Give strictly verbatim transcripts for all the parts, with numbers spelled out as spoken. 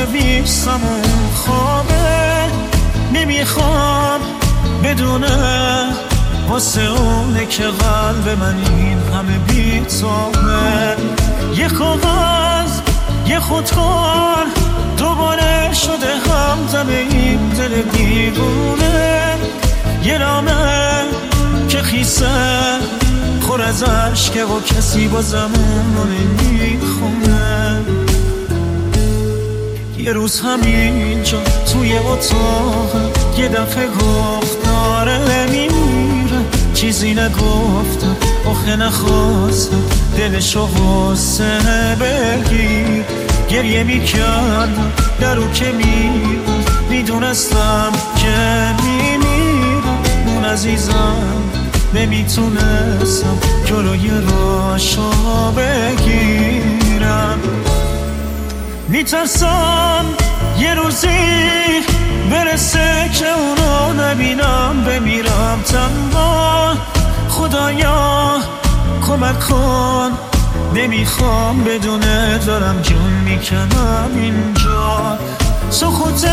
بیستم اون خوابه، نمیخوام بدونه واسه اونه که قلب من این همه بی‌تابه. یه کاغذ یه خودکار دوباره شده همدم این دل دیوونه، یه نامه که خیسه خور از عشقه و کسی بازم اونو نمیخونه. یه روز همینجا توی اتاق یه دفعه گفت داره میمیره، چیزی نگفتم آخه نخواستم دلشو غصه بگیر. گریه میکردم درو که میبود، میدونستم که میمیرم. اون عزیزم نمیتونستم جلوی راشو بگیرم. میترسم یه روزی برسه که اونو نبینم، بمیرم تنها. خدایا کمک کن، نمیخوام بدونه دارم جون میکنم اینجا. سکوته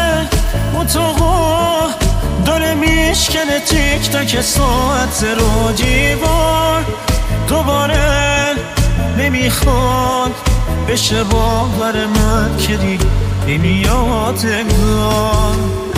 اتاقو داره میشکنه تیک تک ساعت رو دیوار. دوباره نمیخواد بشه باور من که دیگه نمیاد انگار.